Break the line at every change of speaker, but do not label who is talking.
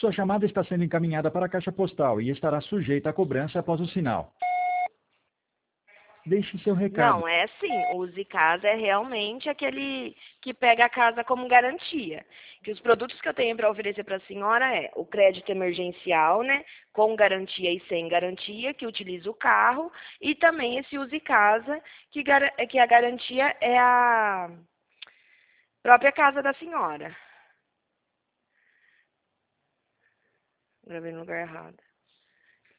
Sua chamada está sendo encaminhada para a caixa postal e estará sujeita a cobrança após o sinal. Deixe seu recado.
Não, é assim, o Use Casa é realmente aquele que pega a casa como garantia. Que os produtos que eu tenho para oferecer para a senhora é o crédito emergencial, né, com garantia e sem garantia, que utiliza o carro, e também esse Use Casa, que a garantia é a própria casa da senhora. Gravei no lugar errado.